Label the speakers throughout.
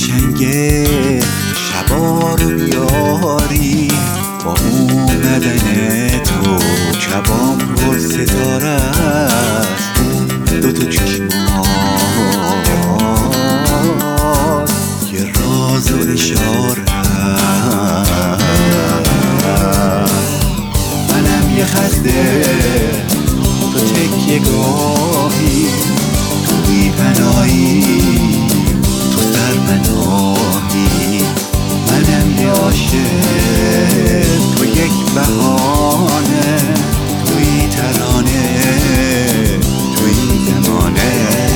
Speaker 1: قشنگه شبا رو بیاری، با اومدن تو شبام پر ستاره است. دوتا چشمات یه راز و اشاره است. منم یه خسته تو تکیه گاهی، تو بی پناهی، تو سرپناهی. منم یه عاشق، تو یک بهانه، توی ترانه، توی زمانه.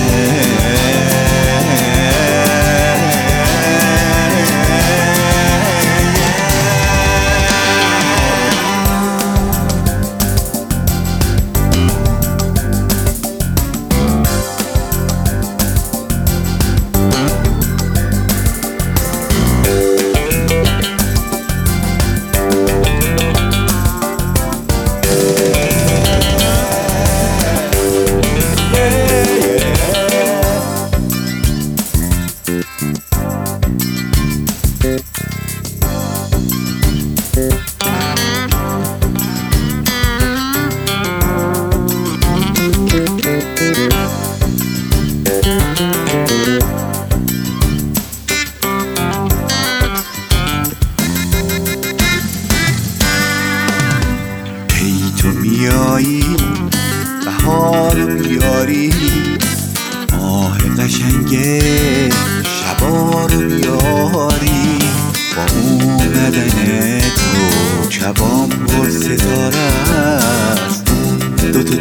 Speaker 1: تو میایی بهار بیاری، ماه قشنگه شبا رو بیاری، با اومدن تو شبام پر ستاره است. دوتا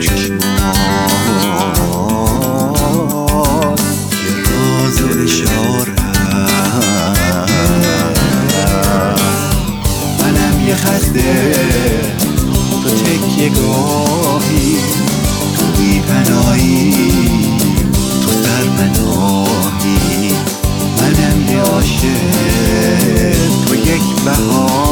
Speaker 1: چشمات یه راز و اشاره است. منم یه خسته تو تکیه گاهی، تو بی پناهی، تو سرپناهی. منم یه عاشق، تو یک بهار